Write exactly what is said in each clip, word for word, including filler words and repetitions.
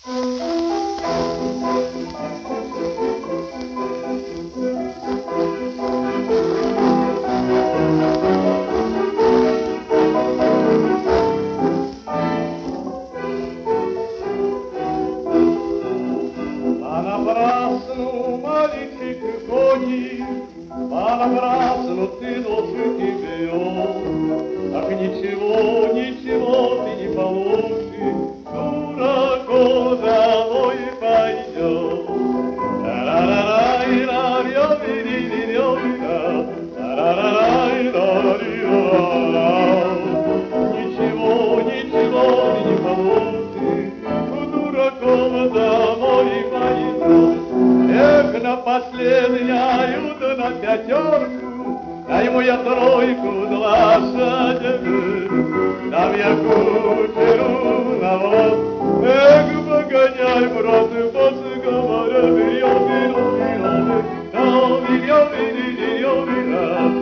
Понапрасну, мальчик, гонишь, понапрасну ты лошади бьешь. Так ничего, ничего ты не получишь, дураку домой пойдешь. Ничего, ничего ты не получишь, дураком домой пойдешь. Эх, на последнюю да на пятерку, дай ему я тройку лошадей, дам я кучеру на воз. Эх, погоняй, брат, босс, говоря, берем, берем, берем, но берем, берем, берем,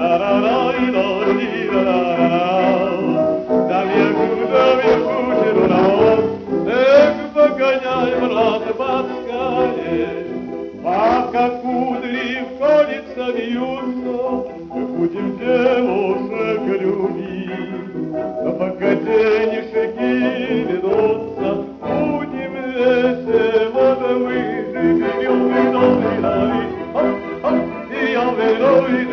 дам я кучеру на воз. Эх, погоняй, брат, поскорей, пока кудри в колется бьются, мы будем девушек любить. Но пока денежки ведутся, будем весело да мы жить. Берем, берем, берем, оп, берем, берем,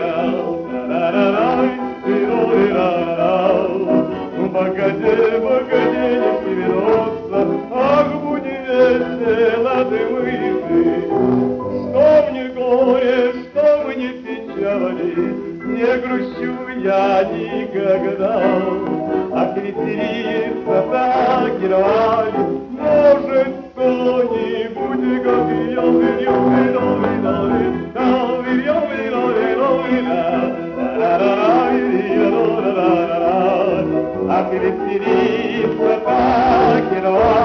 берем. Ну погоди, погоди, денежки ведутся, ах, будем весело да мы жить. Что мне горе, что мне печали, не грущу я никогда. А креститься так и рвали, может, кто-нибудь говьем, вильем, вильем, вильем, там вильем, вильем, вильем, а креститься так и рвали.